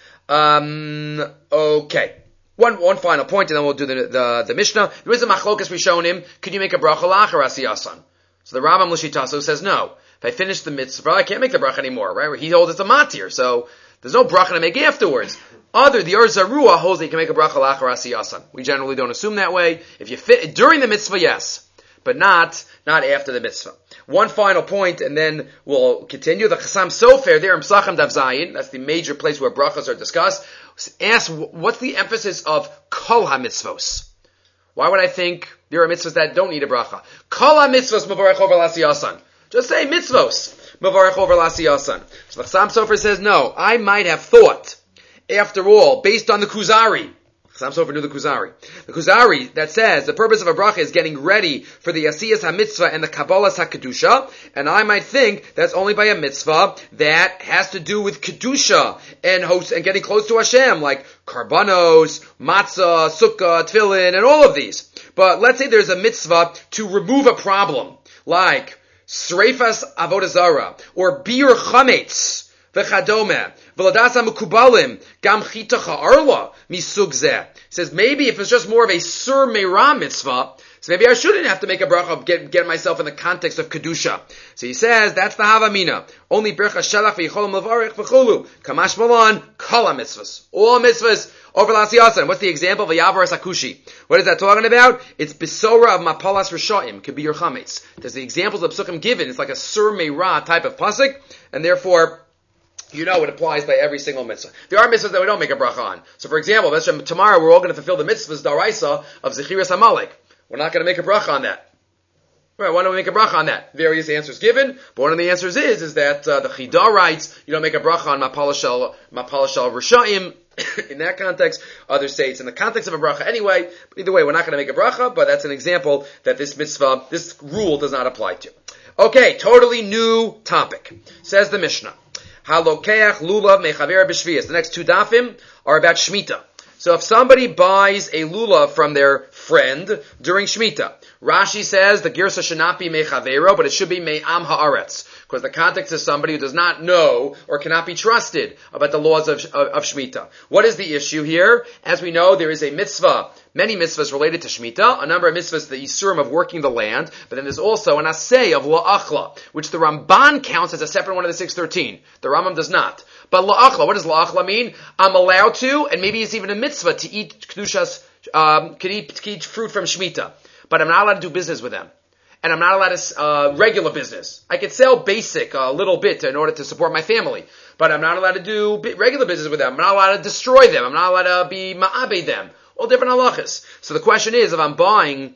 Um, okay. One, one final point, and then we'll do the, the, the Mishnah. There is a machlokas we shown him. Could you make a bracha lachar asiyasan? So the Rambam L'shitaso says no. If I finish the mitzvah, I can't make the bracha anymore, right? He holds it's a matir, so there's no bracha to make afterwards. Other, the Or Zarua holds that you can make a bracha lachar asiyasan. We generally don't assume that way. If you fit, during the mitzvah, yes. But not, not after the mitzvah. One final point, and then we'll continue. The Chassam Sofer, there in Psachim Dav Zayin, that's the major place where brachas are discussed, asks, what's the emphasis of Kol HaMitzvos? Why would I think there are mitzvahs that don't need a bracha? Kol HaMitzvos Mavarech Over L'Asiyasan. Just say mitzvos Mavarech Over L'Asiyasan. So the Chassam Sofer says, no, I might have thought, after all, based on the Kuzari, Chassam Sofer knew the Kuzari. The Kuzari that says the purpose of a bracha is getting ready for the Asiyas HaMitzvah and the Kabbalas HaKedusha, and I might think that's only by a mitzvah that has to do with Kedusha and host and getting close to Hashem, like Karbanos, Matzah, Sukkah, Tefillin, and all of these. But let's say there's a mitzvah to remove a problem, like Sreifas Avodah Zarah, or Bir Chametz, V'chadome, v'ladasa mukubalim, gam chitacha arla, misug zeh. Says maybe if it's just more of a sur meira mitzvah, so maybe I shouldn't have to make a bracha, get, get myself in the context of kedusha. So he says, that's the havamina. Only bercha shalach v'yicholim levarich v'chulu. Kamash malan, kol mitzvahs. All mitzvahs over l'asiyasan. What's the example? V'yavar sakushi. What is that talking about? It's besora of mapalas rishayim. Could be your chametz. There's the examples of psukim given. It's like a sur meira type of pasuk, and therefore, you know it applies by every single mitzvah. There are mitzvahs that we don't make a bracha on. So for example, tomorrow we're all going to fulfill the mitzvahs daraisa of Zechiras HaMalek. We're not going to make a bracha on that. Right, why don't we make a bracha on that? Various answers given, but one of the answers is, is that uh, the Chidah writes, you don't make a bracha on Mapalashal, Mapalashal Rishayim, in that context. Others say it's in the context of a bracha anyway. But either way, we're not going to make a bracha, but that's an example that this mitzvah, this rule does not apply to. Okay, totally new topic. Says the Mishnah. Halokeach lulav mechaver b'shviyas. The next two dafim are about Shemitah. So if somebody buys a lulav from their friend during Shemitah, Rashi says the girsa should not be mechavero, but it should be me'am haaretz, because the context is somebody who does not know or cannot be trusted about the laws of, of, of Shemitah. What is the issue here? As we know, there is a mitzvah, many mitzvahs related to Shemitah, a number of mitzvahs, the Yisurim of working the land, but then there's also an asay of la'achla, which the Ramban counts as a separate one of the six thirteen. The Rambam does not. But la'achla, what does la'achla mean? I'm allowed to, and maybe it's even a mitzvah to eat kedushas, um, to eat, to eat fruit from Shemitah. But I'm not allowed to do business with them. And I'm not allowed to, uh, regular business. I could sell basic a little bit in order to support my family. But I'm not allowed to do regular business with them. I'm not allowed to destroy them. I'm not allowed to be ma'abed them. All different halachas. So the question is, if I'm buying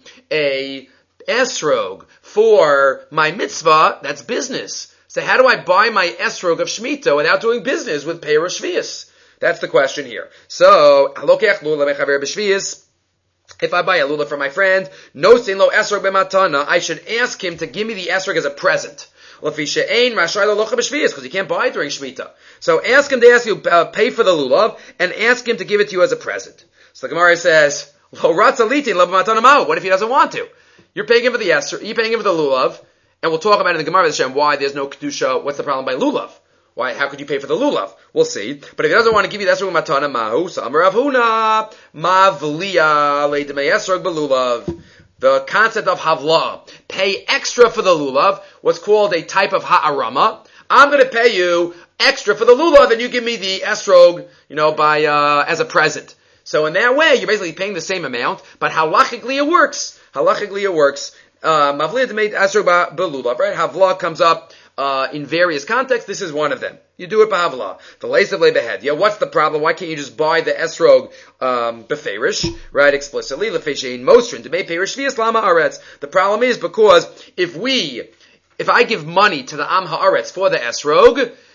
a esrog for my mitzvah, that's business. So how do I buy my esrog of Shemitah without doing business with Peir Shvius? That's the question here. So, halokech lulav mechaver b'shvius. If I buy a lulav from my friend, no sin lo esrog b'matana, I should ask him to give me the esrog as a present. Because he can't buy it during Shemitah. So ask him to ask you, uh, pay for the lulav, and ask him to give it to you as a present. So the Gemara says, lo ratzalitin lo b'matana ma'u. What if he doesn't want to? You're paying him for the esrog, you're paying him for the lulav, and we'll talk about in the Gemara why there's no kedusha. What's the problem by lulav? Why? How could you pay for the lulav? We'll see. But if he doesn't want to give you the esrog matana mahu, samar avhuna mavliya leidemei esrog belulav. The concept of havla, pay extra for the lulav, what's called a type of ha'arama. I'm going to pay you extra for the lulav, and you give me the esrog, you know, by uh, as a present. So in that way, you're basically paying the same amount, but halachically it works. Halachically it works. Mavliya demeid esrog belulav, right? Havla comes up Uh, in various contexts. This is one of them. You do it b'havla. The lace of lebehed. Yeah, what's the problem? Why can't you just buy the esrog, um, beferish, right, explicitly? Lefeshein mostrin, to make perish v'yas lama aretz. The problem is because if we, if I give money to the am haaretz for the esrog,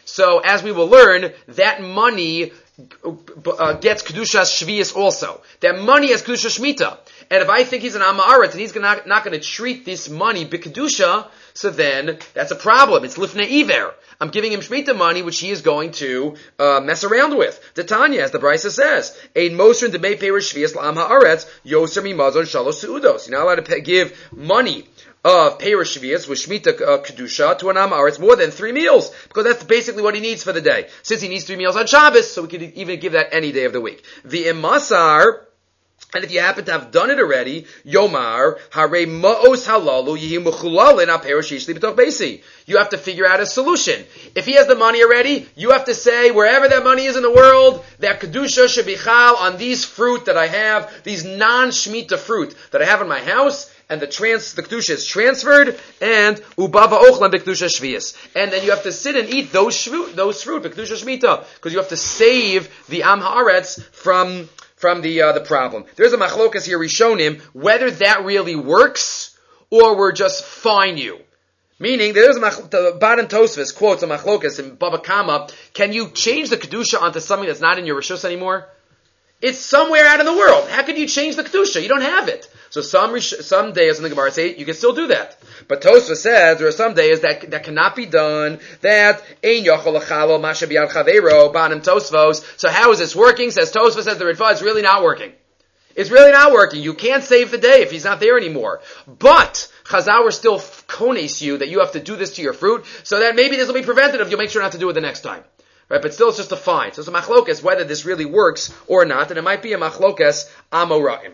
So as we will learn, that money uh, gets Kedushas Shvius also. That money has Kedusha Shemitah. And if I think he's an Am Haaretz and he's not, not going to treat this money B'Kedusha, so then that's a problem. It's Lifnei Iver. I'm giving him Shemitah money, which he is going to uh, mess around with. The Tanya, as the Brisa says, Ein Mosrin Demei Perish Shvius L'Am Haaretz Yoser Mimazon Shalosh Seudos. You're not allowed to pay, give money of Perish Shvius with Shemitah uh, Kedusha to an Am Haaretz more than three meals, because that's basically what he needs for the day. Since he needs three meals on Shabbos, so we could even give that any day of the week. The Imasar, and if you happen to have done it already, Yomar, Hare Ma'os Halalu, Yihi Mechulal in Aperish Yishli B'toch Beisi. You have to figure out a solution. If he has the money already, you have to say, wherever that money is in the world, that Kedusha should be chal on these fruit that I have, these non-Shemitah fruit that I have in my house, and the trans, the Kedusha is transferred, and Ubava Ochlan B'Kedusha Shvius. And then you have to sit and eat those fruit, those fruit, B'Kedusha Shemitah, because you have to save the Am Haaretz from, from the, uh, the problem. There's a machlokas here, Rishonim, whether that really works, or we're just fine you. Meaning, there's a mach- the Baden Tosfos quotes a machlokas in Baba Kama, can you change the Kedusha onto something that's not in your Rishus anymore? It's somewhere out in the world. How could you change the Kedusha? You don't have it. So some some days in the Gemara say you can still do that. But Tosfos says there are some days that that cannot be done. That ein yochol lachalo masha biyad chaveiro banim Tosfos. So how is this working? Says Tosfos, says the Ritva, it's really not working. It's really not working. You can't save the day if he's not there anymore. But Chazal will still kones you that you have to do this to your fruit, so that maybe this will be preventative. You'll make sure not to do it the next time. Right, but still it's just a fine. So it's a machlokas whether this really works or not, and it might be a machlokas amoraim.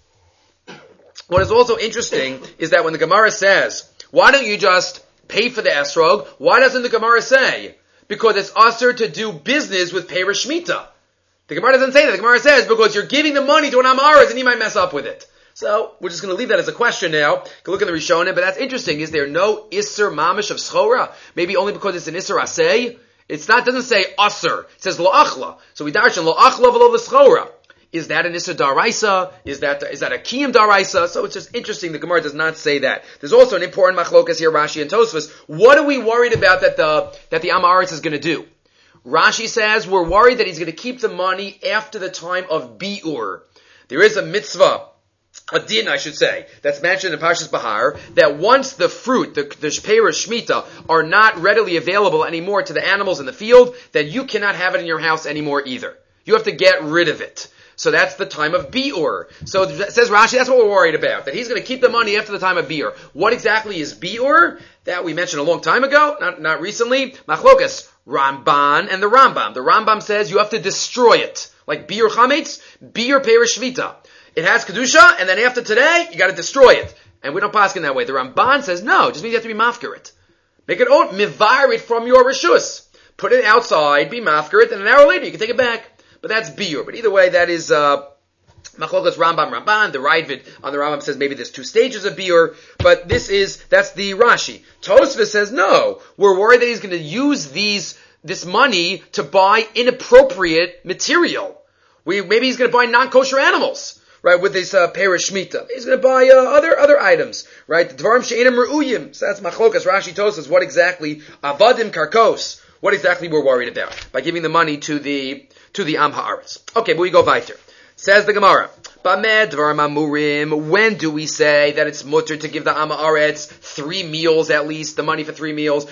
What is also interesting is that when the Gemara says, why don't you just pay for the esrog, why doesn't the Gemara say, because it's usher to do business with Perish Shemitah? The Gemara doesn't say that. The Gemara says, because you're giving the money to an Am Haaretz and he might mess up with it. So, we're just going to leave that as a question now. You can look in the Rishonim, but that's interesting. Is there no Isser Mamish of Schora? Maybe only because it's an Isser Aseh? It's not, doesn't say Asr. It says Lo'achla. So we darshan Lo'achla v'lo v'schora. Is that an Isser Daraisa? Is that, is that a Kiyam Daraisa? So it's just interesting. The Gemara does not say that. There's also an important machlokas here, Rashi and Tosfos. What are we worried about that the, that the Am Haaretz is going to do? Rashi says we're worried that he's going to keep the money after the time of Bi'ur. There is a mitzvah, a din, I should say, that's mentioned in Parshas Bahar, that once the fruit, the, the Perish Shemitah, are not readily available anymore to the animals in the field, then you cannot have it in your house anymore either. You have to get rid of it. So that's the time of Bi'ur. So it says Rashi, that's what we're worried about, that he's going to keep the money after the time of Bi'ur. What exactly is Bi'ur? That we mentioned a long time ago, not, not recently. Machlokas, Ramban and the Rambam. The Rambam says you have to destroy it. Like Bi'ur Chametz, Bi'ur Perish Shvita. It has Kedusha, and then after today, you gotta destroy it. And we don't pass in that way. The Ramban says no, it just means you have to be mafker it. Make it own, mivar it from your Rishus. Put it outside, be mafker it, and an hour later you can take it back. But that's Bi'ur. But either way, that is, uh, Machlokas Rambam Ramban. The Ravid on the Rambam says maybe there's two stages of Bi'ur, but this is, that's the Rashi. Tosfos says no. We're worried that he's going to use these, this money to buy inappropriate material. We, maybe he's going to buy non-kosher animals. Right, with this uh, Perish Shemitah. He's going to buy uh, other other items. Right, the Dvarim She'enim Re'uyim. So that's Machlokas, Rashi Tosfos. What exactly, Avadim Karkos, what exactly we're worried about by giving the money to the to the Am Haaretz. Okay, but we go weiter. Says the Gemara, Bameh Dvarim Amurim, when do we say that it's mutter to give the Am Haaretz three meals at least, the money for three meals?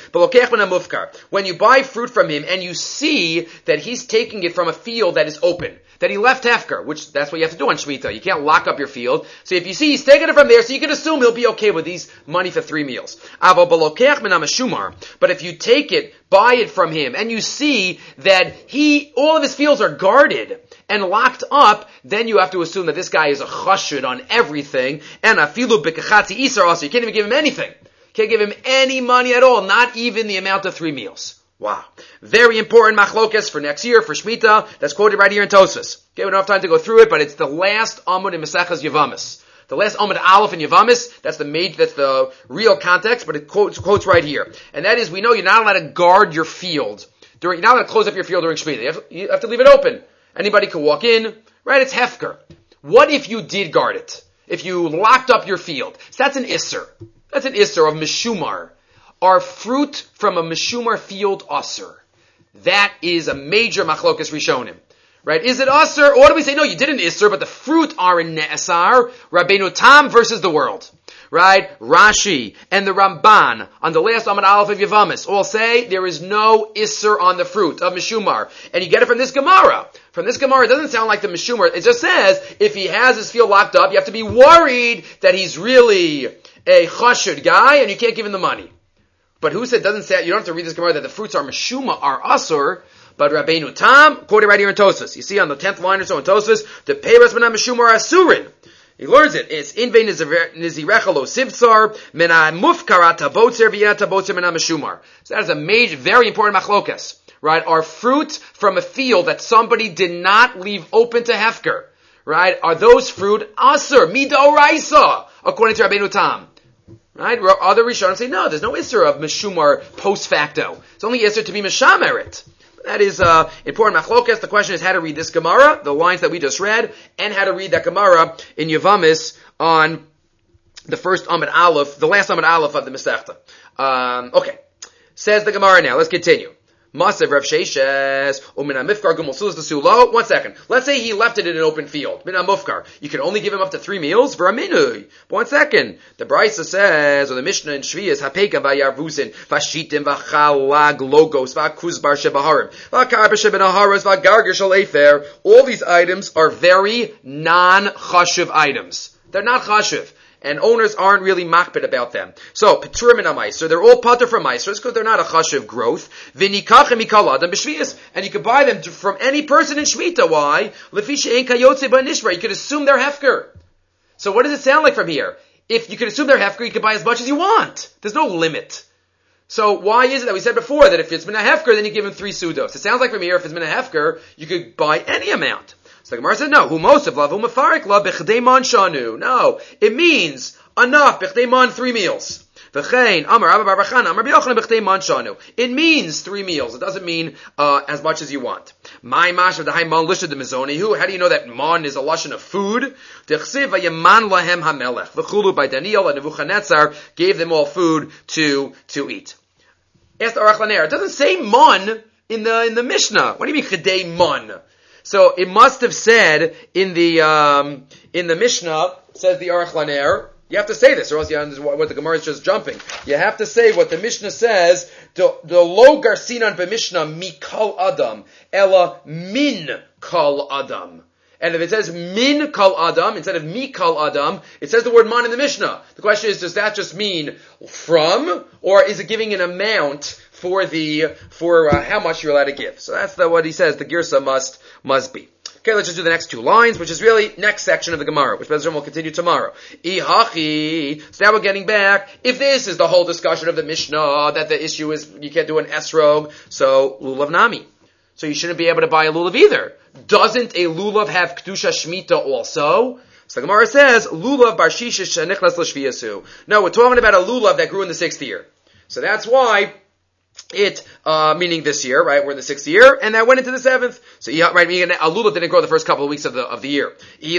When you buy fruit from him and you see that he's taking it from a field that is open, that he left hefker, which that's what you have to do on Shemitah. You can't lock up your field. So if you see he's taking it from there, so you can assume he'll be okay with these money for three meals. But if you take it, buy it from him, and you see that he, all of his fields are guarded and locked up, then you have to assume that this guy is a chashud on everything, and afilu b'kachatzi isar also. You can't even give him anything. You can't give him any money at all, not even the amount of three meals. Wow. Very important machlokas for next year, for Shemitah. That's quoted right here in Tosfos. Okay, we don't have time to go through it, but it's the last Amud in Maseches Yevamos. The last Amud Aleph in Yevamos, that's the major, that's the real context, but it quotes, quotes right here. And that is, we know you're not allowed to guard your field during, you're not allowed to close up your field during Shemitah. You have, you have to leave it open. Anybody can walk in, right? It's hefker. What if you did guard it? If you locked up your field? So that's an Isser. That's an Isser of Meshumar. Are fruit from a Meshumar field Asr? That is a major machlokas rishonim. Right? Is it Asr? Or do we say, no, you didn't Isser, but the fruit are in Ne'asar? Rabbeinu Tam versus the world. Right? Rashi and the Ramban on the last Amud Aleph of Yavamis all say there is no Isser on the fruit of Mishumar. And you get it from this Gemara. From this Gemara, it doesn't sound like the Mishumar. It just says, if he has his field locked up, you have to be worried that he's really a chashud guy and you can't give him the money. But who said, doesn't say, you don't have to read this Gemara that the fruits are Mishuma, are Asur. But Rabbeinu Tam, quoted right here in Tosfos. You see on the tenth line or so in Tosfos, the Peiros B'nai Mishumar are Asurin. He learns it. It's in vein nizirechalo sivtsar mena mufkarat tabotzer v'yat tabotzer mena mishumar. So that is a major, very important machlokas, right? Are fruit from a field that somebody did not leave open to hefker, right? Are those fruit aser midoraisa according to Rabbeinu Tam, right? Other Rishonim say no. There's no iser of mishumar post facto. It's only iser to be mishameret. That is uh, important machlokas. The question is how to read this Gemara, the lines that we just read, and how to read that Gemara in Yavamis on the first Amud Aleph, the last Amud Aleph of the Masechta. Um, okay. Says the Gemara now. Let's continue. Masav Rav Sheishes, Umina Mifkar Gumul Sulas Sulo. One second. Let's say he left it in an open field. Mina Mufkar. You can only give him up to three meals for a minui. One second. The Brisa says, or the Mishnah in Shvias, Hapeka Vayarvusin, Vashitim Vachalag Logos, Vakuzbar Shebaharim, Vakarba Shebenaharas, Vagarger Shalefer. All these items are very non-chashiv items. They're not chashiv. And owners aren't really makbid about them. So, Peturim and Amaiser, they're all pater from Maisers because they're not a chashiv growth. V'nikachem mikal adam b'shvias. And you can buy them from any person in Shvita. Why? Lefisha ein kayotze b'nishra. You can assume they're hefker. So what does it sound like from here? If you can assume they're hefker, you can buy as much as you want. There's no limit. So why is it that we said before that if it's been a hefker, then you give him three sudos? It sounds like from here, if it's been a hefker, you could buy any amount. So the Gemara said, no, hu most of la, hu mafarik la, b'chdei man shanu. No, it means enough, b'chdei man, three meals. V'chein, amar, abba bar b'chan, amar b'yochanan, b'chdei man shanu. It means three meals. It doesn't mean, uh, as much as you want. My mash of the high man lishad the mizoni. Who, how do you know that man is a lashon of food? D'chsiv v'yeman lahem hamelech. V'chulu by Daniel and Nebuchadnezzar gave them all food to, to eat. Asked Aruch LaNer, it doesn't say man in the, in the Mishnah. What do you mean chedei man? So it must have said in the um, in the Mishnah, says the Aruch LaNer, you have to say this, or else you what the Gemara is just jumping. You have to say what the Mishnah says. The the lo garsinan b'Mishnah mikal adam ella min kal adam. And if it says min kal adam instead of mi kal adam, it says the word man in the Mishnah. The question is, does that just mean from, or is it giving an amount for the for uh, how much you're allowed to give? So that's the, what he says. The girsa must must be. Okay, let's just do the next two lines, which is really next section of the Gemara, which Bezrat will continue tomorrow. Ihachi. So now we're getting back. If this is the whole discussion of the Mishnah, that the issue is you can't do an esrog, so lulav nami. So you shouldn't be able to buy a lulav either. Doesn't a lulav have kedusha shmita also? So the Gemara says, lulav bar shishish shenichnas l'shviyasu. No, we're talking about a lulav that grew in the sixth year. So that's why it, uh, meaning this year, right? We're in the sixth year, and that went into the seventh. So, right, meaning a lulav didn't grow the first couple of weeks of the, of the year.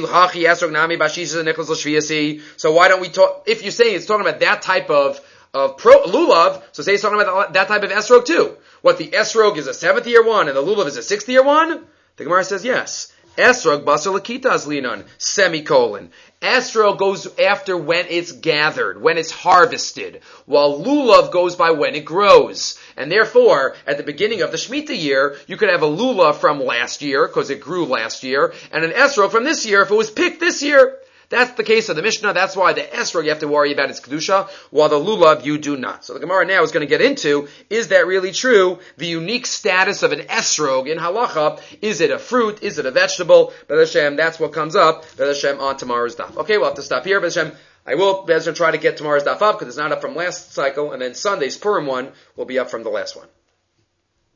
So why don't we talk, if you're saying it's talking about that type of, of pro, lulav, so say it's talking about that type of esrog too. What, the esrog is a seventh year one, and the lulav is a sixth year one? The Gemara says yes. Esrog basar lakita azlinan, semicolon. Esrog goes after when it's gathered, when it's harvested, while lulav goes by when it grows. And therefore, at the beginning of the Shemitah year, you could have a lulav from last year, because it grew last year, and an esrog from this year if it was picked this year. That's the case of the Mishnah. That's why the esrog you have to worry about its kedusha, while the lulav you do not. So the Gemara now is going to get into, is that really true? The unique status of an esrog in halacha, is it a fruit? Is it a vegetable? B'ez Hashem, that's what comes up, B'ez Hashem, on tomorrow's daf. Okay, we'll have to stop here, B'ez Hashem. I will, B'ez Hashem, try to get tomorrow's daf up, because it's not up from last cycle, and then Sunday's Purim one will be up from the last one.